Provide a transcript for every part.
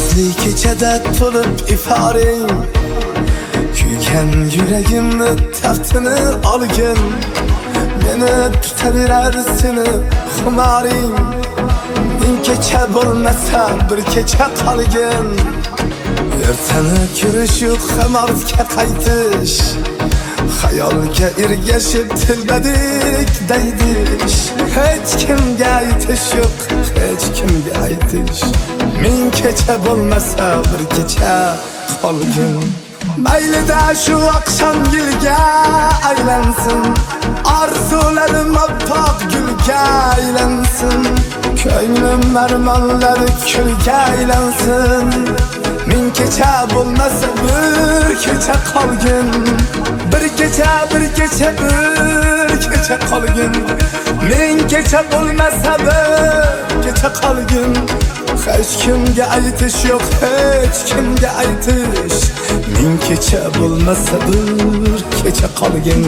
Yozli kechada to'lib iforing, kuygan yuragimni taftini olgin. Meni tutaverar seni xumoring, ming kecha bo'lmasa bir kecha qolgin. Ertani ko'rishu xamorga qaytish, xayolga ergashib tilbadik daydish. Hech kimga aytish yo'q, hech kimga aytish. Ming kecha bo'lmasa bir kecha qolgin. Maylida shu oqshom gulga aylansin, orzularim oppoq gulga aylansin. Ko'nglim armonlari kulga aylansin. Ming kecha bo'lmasa bir kecha qolgin. Bir kecha bir kecha qolgin. Ming kecha bo'lmasa bir kecha qolgin. Hech kimga aytish yo'q, hech kimga aytish. Ming kecha bo'lmasa bir kecha qolgin.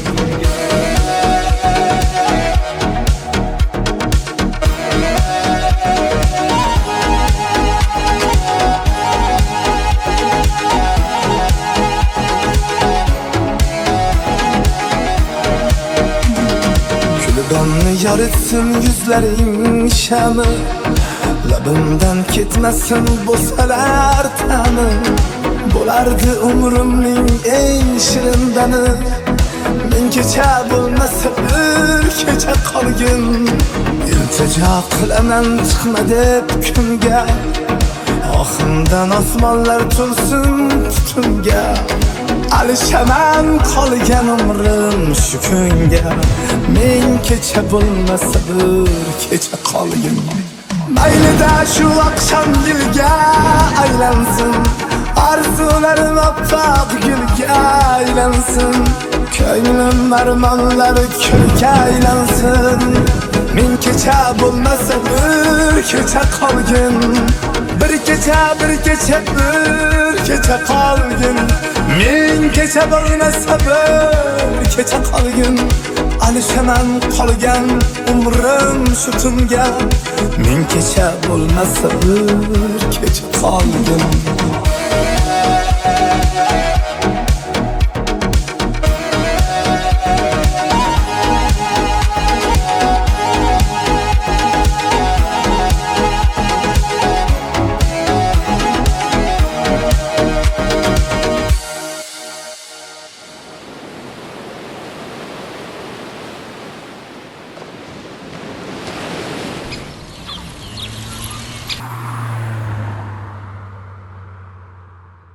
Donni yoritsin yuzlaring shami, labimdan ketmasin bo'salar ta'mi. Bo'lardi umrimning eng shirin dami. Ming kecha bo'lmasa bir kecha qolgin. Iltijo qilaman chiqma deb kunga, oximdan osmonlar to'lsin tutunga. Alishaman qolgan umrim shu kunga. Ming kecha bo'lmasa bir kecha qolgin. Maylida shu oqshom gulga aylansin, orzularim oppoq gulga aylansin. Ko'nglim armonlari kulga aylansin. Ming kecha bo'lmasa bir kecha qolgin. Bir kecha bir kecha qolgin. Ming kecha bo'lmasa bir kecha qolgin. Alishaman qolgan umrim shu tunga. Ming kecha bo'lmasa bir kecha qolgin.